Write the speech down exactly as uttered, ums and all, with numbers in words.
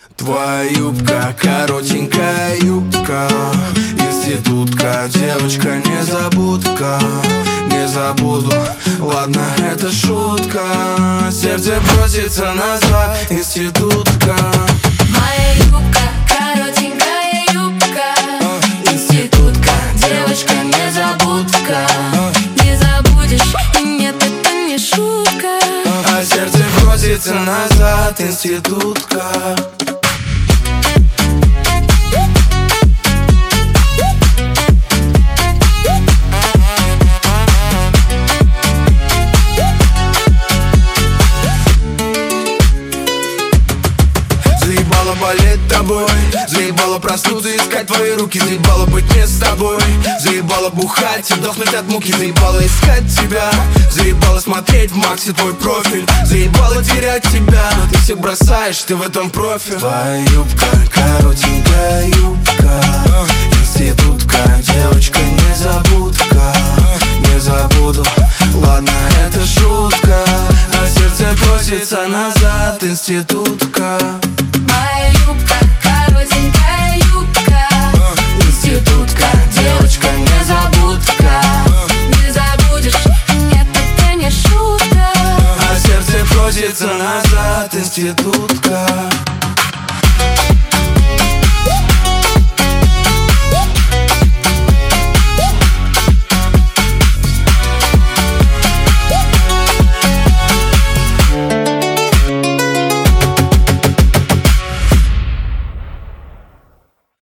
Твоя юбка, коротенькая юбка, институтка, девочка, незабудка. Не забуду, ладно, это шутка. Сердце просится назад, институтка. Моя юбка, коротенькая юбка, институтка, девочка, незабудка. Не забудешь, и нет, это не шутка. А сердце просится назад, институтка. Заебало болеть тобой, заебало проснуться, искать твои руки, заебало быть не с тобой, заебало бухать и дохнуть от муки, заебало искать тебя, заебало смотреть в Максе твой профиль, заебало терять тебя, но ты все бросаешь, ты в этом профи. Твоя юбка, коротенькая юбка, институтка, девочка, незабудка. Не забуду, ладно, это шутка. А сердце просится назад, институтка. Моя юбка, коротенькая юбка, институтка, девочка, незабудка. Не забудешь, нет, это не шутка. А сердце просится назад, институтка.